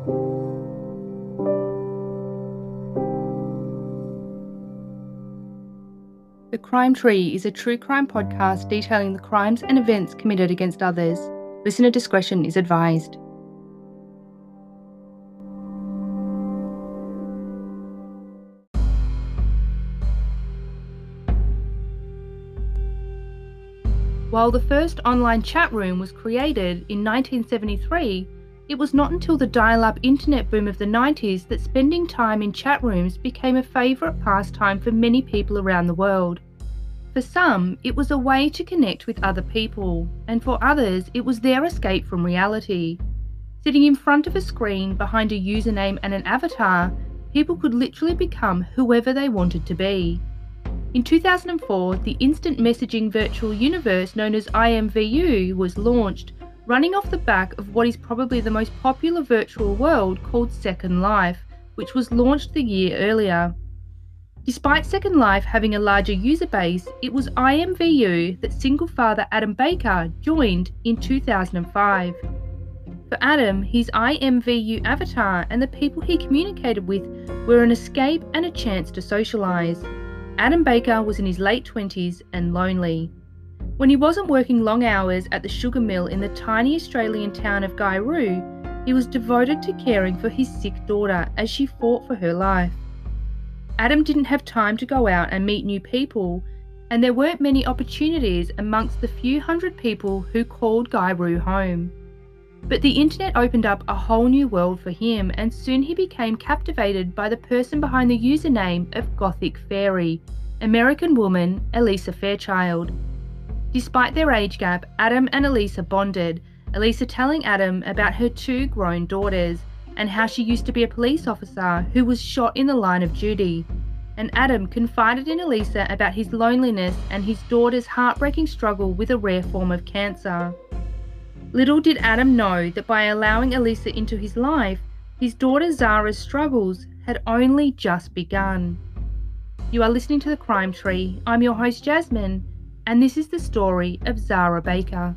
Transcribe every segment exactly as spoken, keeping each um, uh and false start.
The Crime Tree is a true crime podcast detailing the crimes and events committed against others. Listener discretion is advised. While the first online chat room was created in nineteen seventy-three, it was not until the dial-up internet boom of the nineties that spending time in chat rooms became a favourite pastime for many people around the world. For some, it was a way to connect with other people, and for others, it was their escape from reality. Sitting in front of a screen behind a username and an avatar, people could literally become whoever they wanted to be. In two thousand four, the instant messaging virtual universe known as I M V U was launched, running off the back of what is probably the most popular virtual world called Second Life, which was launched the year earlier. Despite Second Life having a larger user base, it was I M V U that single father Adam Baker joined in two thousand five. For Adam, his I M V U avatar and the people he communicated with were an escape and a chance to socialise. Adam Baker was in his late twenties and lonely. When he wasn't working long hours at the sugar mill in the tiny Australian town of Guyru, he was devoted to caring for his sick daughter as she fought for her life. Adam didn't have time to go out and meet new people, and there weren't many opportunities amongst the few hundred people who called Guyru home. But the internet opened up a whole new world for him, and soon he became captivated by the person behind the username of Gothic Fairy, American woman Elisa Fairchild. Despite their age gap, Adam and Elisa bonded, Elisa telling Adam about her two grown daughters and how she used to be a police officer who was shot in the line of duty. And Adam confided in Elisa about his loneliness and his daughter's heartbreaking struggle with a rare form of cancer. Little did Adam know that by allowing Elisa into his life, his daughter Zara's struggles had only just begun. You are listening to The Crime Tree. I'm your host Jasmine, and this is the story of Zara Baker.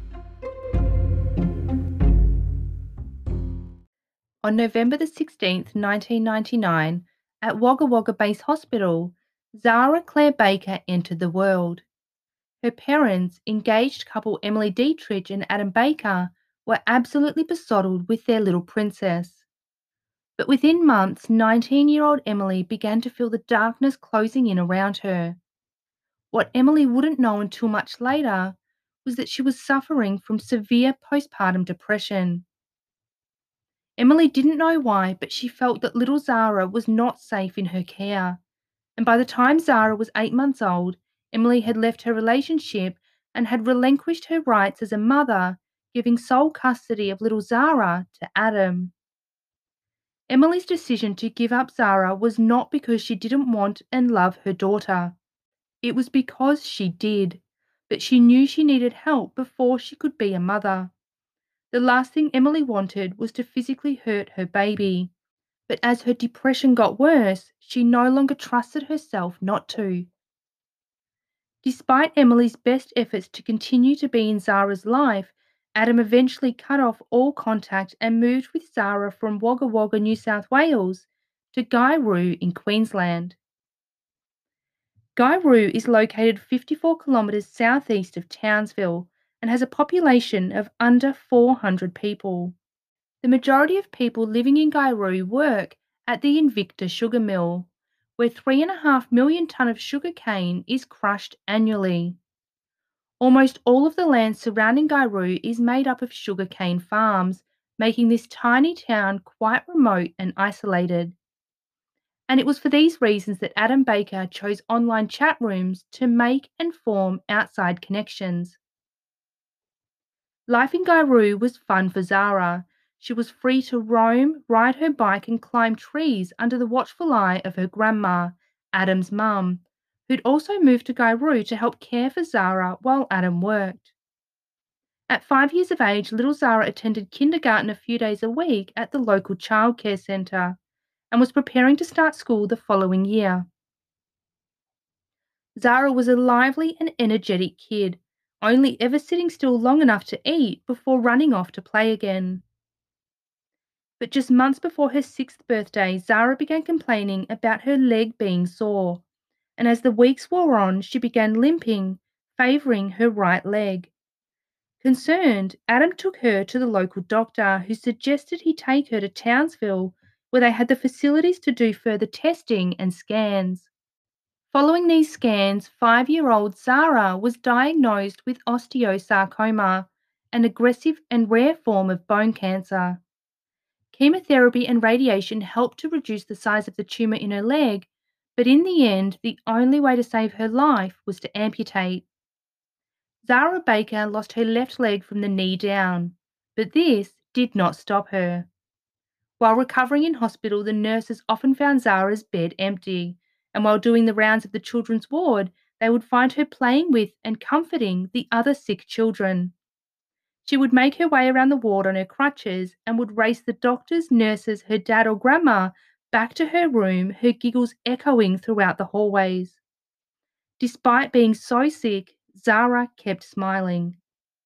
On November the sixteenth, nineteen ninety-nine, at Wagga Wagga Base Hospital, Zara Claire Baker entered the world. Her parents, engaged couple Emily Dietrich and Adam Baker, were absolutely besotted with their little princess. But within months, nineteen-year-old Emily began to feel the darkness closing in around her. What Emily wouldn't know until much later was that she was suffering from severe postpartum depression. Emily didn't know why, but she felt that little Zara was not safe in her care. And by the time Zara was eight months old, Emily had left her relationship and had relinquished her rights as a mother, giving sole custody of little Zara to Adam. Emily's decision to give up Zara was not because she didn't want and love her daughter. It was because she did, but she knew she needed help before she could be a mother. The last thing Emily wanted was to physically hurt her baby, but as her depression got worse, she no longer trusted herself not to. Despite Emily's best efforts to continue to be in Zara's life, Adam eventually cut off all contact and moved with Zara from Wagga Wagga, New South Wales, to Guyru in Queensland. Guyru is located fifty-four kilometres southeast of Townsville and has a population of under four hundred people. The majority of people living in Guyru work at the Invicta sugar mill, where three and a half million tonne of sugar cane is crushed annually. Almost all of the land surrounding Guyru is made up of sugar cane farms, making this tiny town quite remote and isolated. And it was for these reasons that Adam Baker chose online chat rooms to make and form outside connections. Life in Guyru was fun for Zara. She was free to roam, ride her bike and climb trees under the watchful eye of her grandma, Adam's mum, who'd also moved to Guyru to help care for Zara while Adam worked. At five years of age, little Zara attended kindergarten a few days a week at the local childcare centre and was preparing to start school the following year. Zara was a lively and energetic kid, only ever sitting still long enough to eat before running off to play again. But just months before her sixth birthday, Zara began complaining about her leg being sore, and as the weeks wore on, she began limping, favouring her right leg. Concerned, Adam took her to the local doctor, who suggested he take her to Townsville, where they had the facilities to do further testing and scans. Following these scans, five-year-old Zara was diagnosed with osteosarcoma, an aggressive and rare form of bone cancer. Chemotherapy and radiation helped to reduce the size of the tumour in her leg, but in the end, the only way to save her life was to amputate. Zara Baker lost her left leg from the knee down, but this did not stop her. While recovering in hospital, the nurses often found Zara's bed empty, and while doing the rounds of the children's ward, they would find her playing with and comforting the other sick children. She would make her way around the ward on her crutches and would race the doctors, nurses, her dad or grandma back to her room, her giggles echoing throughout the hallways. Despite being so sick, Zara kept smiling.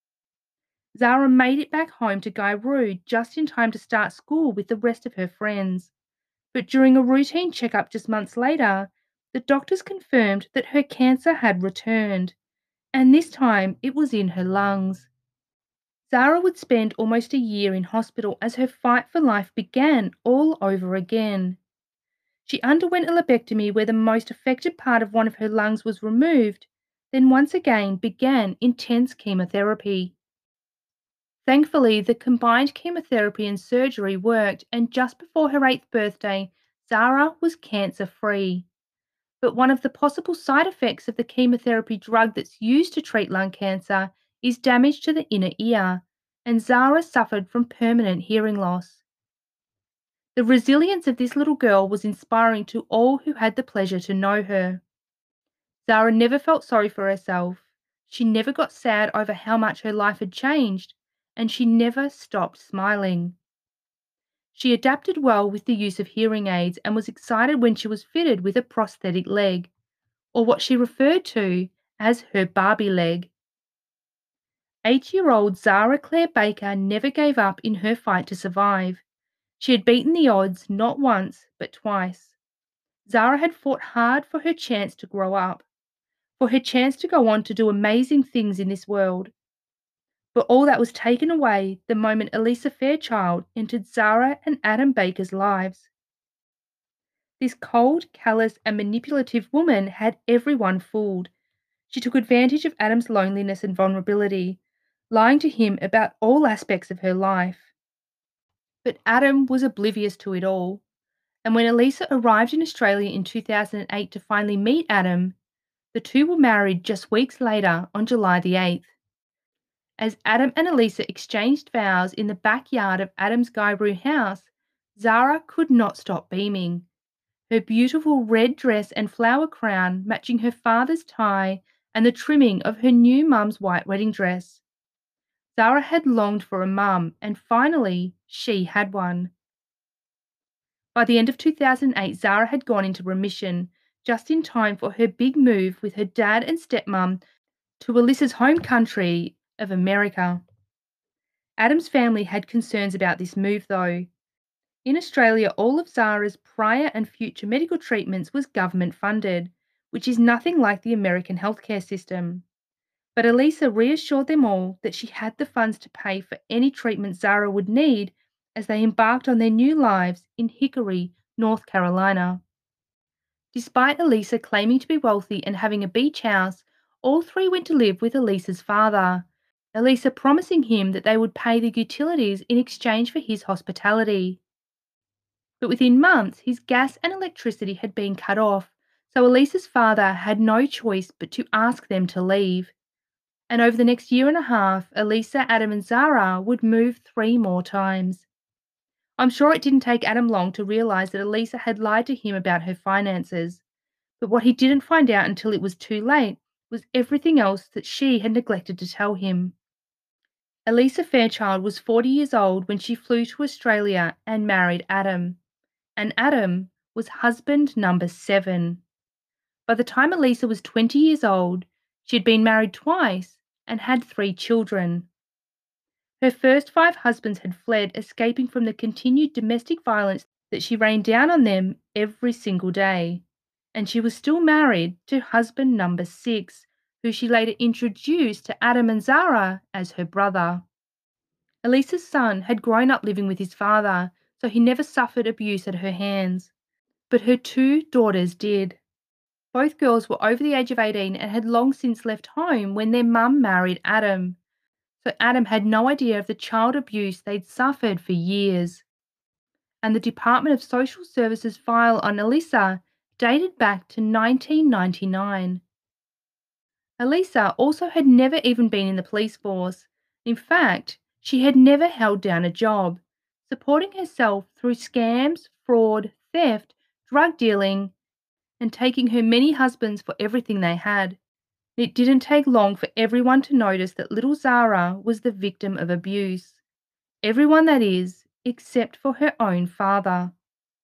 Zara made it back home to Guy Rood just in time to start school with the rest of her friends. But during a routine checkup just months later, the doctors confirmed that her cancer had returned, and this time it was in her lungs. Zara would spend almost a year in hospital as her fight for life began all over again. She underwent a lobectomy where the most affected part of one of her lungs was removed, then once again began intense chemotherapy. Thankfully, the combined chemotherapy and surgery worked, and just before her eighth birthday, Zara was cancer-free. But one of the possible side effects of the chemotherapy drug that's used to treat lung cancer is damage to the inner ear, and Zara suffered from permanent hearing loss. The resilience of this little girl was inspiring to all who had the pleasure to know her. Zara never felt sorry for herself. She never got sad over how much her life had changed, and she never stopped smiling. She adapted well with the use of hearing aids and was excited when she was fitted with a prosthetic leg, or what she referred to as her Barbie leg. Eight-year-old Zara Claire Baker never gave up in her fight to survive. She had beaten the odds not once, but twice. Zara had fought hard for her chance to grow up, for her chance to go on to do amazing things in this world. But all that was taken away the moment Elisa Fairchild entered Zara and Adam Baker's lives. This cold, callous, and manipulative woman had everyone fooled. She took advantage of Adam's loneliness and vulnerability, lying to him about all aspects of her life. But Adam was oblivious to it all, and when Elisa arrived in Australia in two thousand eight to finally meet Adam, the two were married just weeks later on July the eighth. As Adam and Elisa exchanged vows in the backyard of Adam's Guybrush house, Zara could not stop beaming. Her beautiful red dress and flower crown matching her father's tie and the trimming of her new mum's white wedding dress. Zara had longed for a mum, and finally she had one. By the end of two thousand eight, Zara had gone into remission, just in time for her big move with her dad and stepmom to Elisa's home country of America. Adam's family had concerns about this move though. In Australia, all of Zara's prior and future medical treatments was government funded, which is nothing like the American healthcare system. But Elisa reassured them all that she had the funds to pay for any treatment Zara would need as they embarked on their new lives in Hickory, North Carolina. Despite Elisa claiming to be wealthy and having a beach house, all three went to live with Elisa's father, Elisa promising him that they would pay the utilities in exchange for his hospitality. But within months, his gas and electricity had been cut off, so Elisa's father had no choice but to ask them to leave. And over the next year and a half, Elisa, Adam and Zara would move three more times. I'm sure it didn't take Adam long to realise that Elisa had lied to him about her finances, but what he didn't find out until it was too late was everything else that she had neglected to tell him. Elisa Fairchild was forty years old when she flew to Australia and married Adam, and Adam was husband number seven. By the time Elisa was twenty years old, she had been married twice and had three children. Her first five husbands had fled, escaping from the continued domestic violence that she rained down on them every single day. And she was still married to husband number six, who she later introduced to Adam and Zara as her brother. Elisa's son had grown up living with his father, so he never suffered abuse at her hands. But her two daughters did. Both girls were over the age of eighteen and had long since left home when their mum married Adam. So Adam had no idea of the child abuse they'd suffered for years. And the Department of Social Services file on Elisa dated back to nineteen ninety-nine. Elisa also had never even been in the police force. In fact, she had never held down a job, supporting herself through scams, fraud, theft, drug dealing, and taking her many husbands for everything they had. It didn't take long for everyone to notice that little Zara was the victim of abuse. Everyone, that is, except for her own father.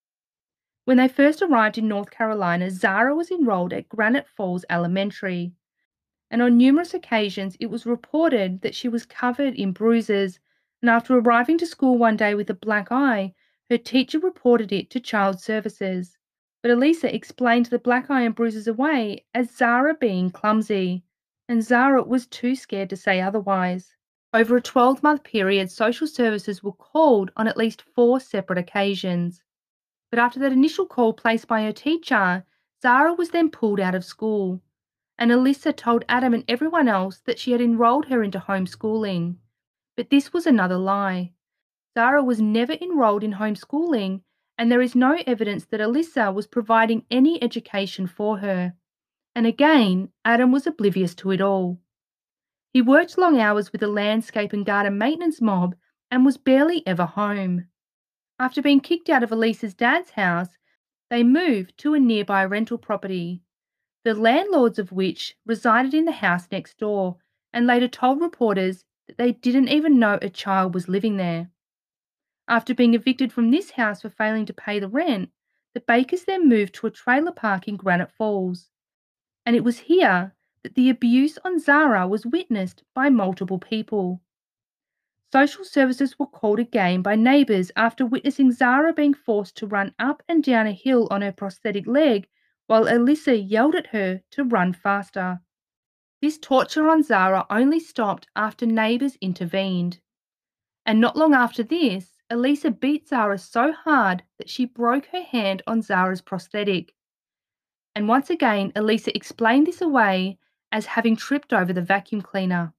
When they first arrived in North Carolina, Zara was enrolled at Granite Falls Elementary, and on numerous occasions it was reported that she was covered in bruises, and after arriving to school one day with a black eye, her teacher reported it to Child Services. But Elisa explained the black eye and bruises away as Zara being clumsy, and Zara was too scared to say otherwise. Over a twelve-month period, Social Services were called on at least four separate occasions. But after that initial call placed by her teacher, Zara was then pulled out of school, and Elisa told Adam and everyone else that she had enrolled her into homeschooling. But this was another lie. Zara was never enrolled in homeschooling, and there is no evidence that Elisa was providing any education for her. And again, Adam was oblivious to it all. He worked long hours with the landscape and garden maintenance mob and was barely ever home. After being kicked out of Elisa's dad's house, they moved to a nearby rental property, the landlords of which resided in the house next door, and later told reporters that they didn't even know a child was living there. After being evicted from this house for failing to pay the rent, the Bakers then moved to a trailer park in Granite Falls. And it was here that the abuse on Zara was witnessed by multiple people. Social Services were called again by neighbours after witnessing Zara being forced to run up and down a hill on her prosthetic leg while Elisa yelled at her to run faster. This torture on Zara only stopped after neighbours intervened. And not long after this, Elisa beat Zara so hard that she broke her hand on Zara's prosthetic. And once again, Elisa explained this away as having tripped over the vacuum cleaner.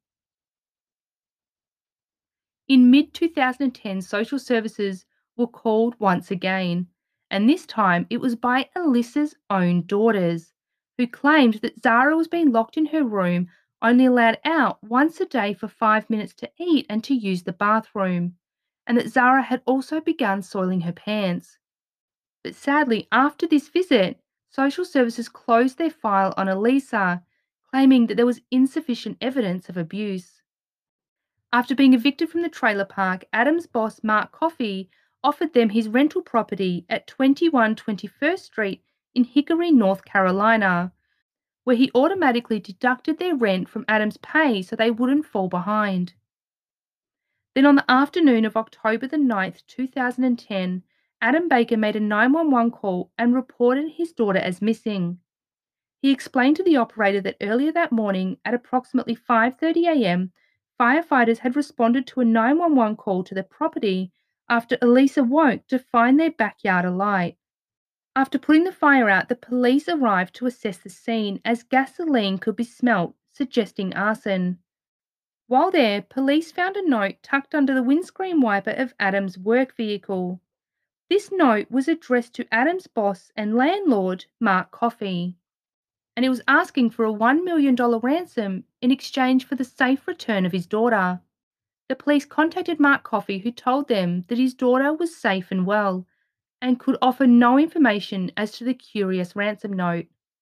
In mid twenty ten, Social Services were called once again, and this time it was by Elisa's own daughters, who claimed that Zara was being locked in her room, only allowed out once a day for five minutes to eat and to use the bathroom, and that Zara had also begun soiling her pants. But sadly, after this visit, Social Services closed their file on Elisa, claiming that there was insufficient evidence of abuse. After being evicted from the trailer park, Adam's boss, Mark Coffey, offered them his rental property at twenty-one twenty-first Street in Hickory, North Carolina, where he automatically deducted their rent from Adam's pay so they wouldn't fall behind. Then on the afternoon of October the ninth, two thousand ten, Adam Baker made a nine one one call and reported his daughter as missing. He explained to the operator that earlier that morning at approximately five thirty a m, firefighters had responded to a nine one one call to the property after Elisa woke to find their backyard alight. After putting the fire out, the police arrived to assess the scene as gasoline could be smelt, suggesting arson. While there, police found a note tucked under the windscreen wiper of Adam's work vehicle. This note was addressed to Adam's boss and landlord, Mark Coffey, and he was asking for a one million dollars ransom in exchange for the safe return of his daughter. The police contacted Mark Coffey, who told them that his daughter was safe and well and could offer no information as to the curious ransom note.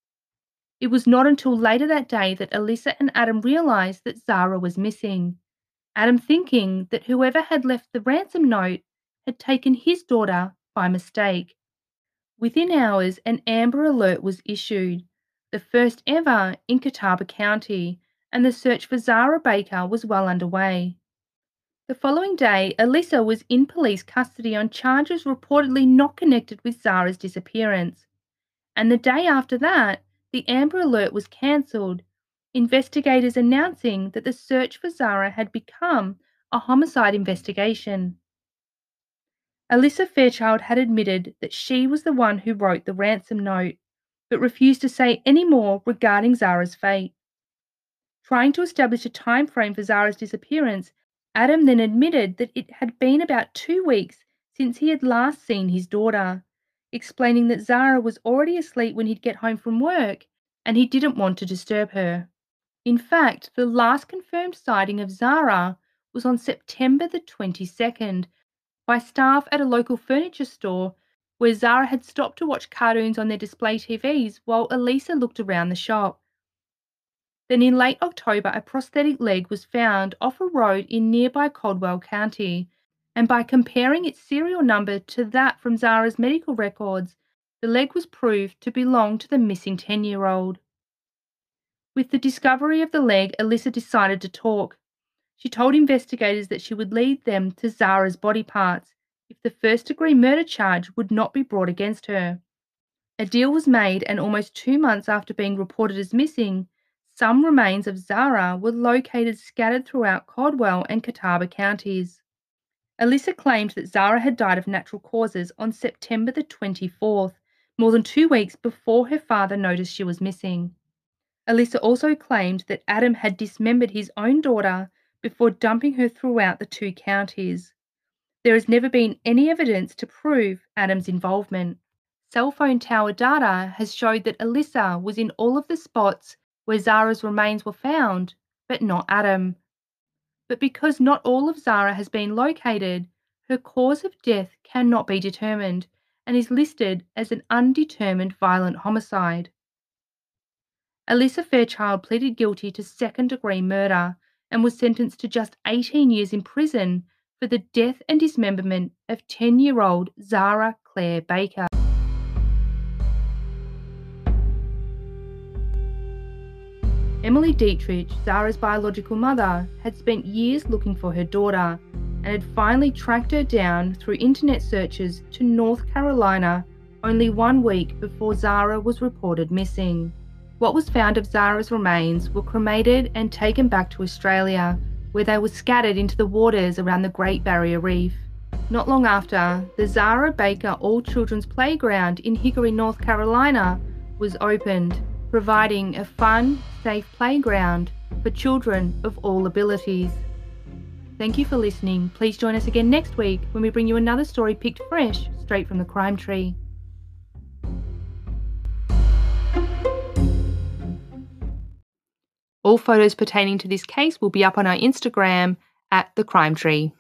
It was not until later that day that Elisa and Adam realised that Zara was missing, Adam thinking that whoever had left the ransom note had taken his daughter by mistake. Within hours, an Amber Alert was issued, the first ever in Catawba County, and the search for Zara Baker was well underway. The following day, Alyssa was in police custody on charges reportedly not connected with Zara's disappearance. And the day after that, the Amber Alert was cancelled, investigators announcing that the search for Zara had become a homicide investigation. Alyssa Fairchild had admitted that she was the one who wrote the ransom note, but refused to say any more regarding Zara's fate. Trying to establish a time frame for Zara's disappearance, Adam then admitted that it had been about two weeks since he had last seen his daughter, explaining that Zara was already asleep when he'd get home from work and he didn't want to disturb her. In fact, the last confirmed sighting of Zara was on September the twenty-second by staff at a local furniture store where Zara had stopped to watch cartoons on their display T Vs while Elisa looked around the shop. Then in late October, a prosthetic leg was found off a road in nearby Caldwell County, and by comparing its serial number to that from Zara's medical records, the leg was proved to belong to the missing ten-year-old. With the discovery of the leg, Alyssa decided to talk. She told investigators that she would lead them to Zara's body parts if the first-degree murder charge would not be brought against her. A deal was made, and almost two months after being reported as missing, some remains of Zara were located scattered throughout Caldwell and Catawba counties. Alyssa claimed that Zara had died of natural causes on September the twenty-fourth, more than two weeks before her father noticed she was missing. Alyssa also claimed that Adam had dismembered his own daughter before dumping her throughout the two counties. There has never been any evidence to prove Adam's involvement. Cell phone tower data has showed that Alyssa was in all of the spots where Zara's remains were found, but not Adam. But because not all of Zara has been located, her cause of death cannot be determined and is listed as an undetermined violent homicide. Alyssa Fairchild pleaded guilty to second-degree murder and was sentenced to just eighteen years in prison for the death and dismemberment of ten-year-old Zara Claire Baker. Emily Dietrich, Zara's biological mother, had spent years looking for her daughter and had finally tracked her down through internet searches to North Carolina only one week before Zara was reported missing. What was found of Zara's remains were cremated and taken back to Australia, where they were scattered into the waters around the Great Barrier Reef. Not long after, the Zara Baker All Children's Playground in Hickory, North Carolina was opened, providing a fun, safe playground for children of all abilities. Thank you for listening. Please join us again next week when we bring you another story picked fresh straight from the crime tree. All photos pertaining to this case will be up on our Instagram at The Crime Tree.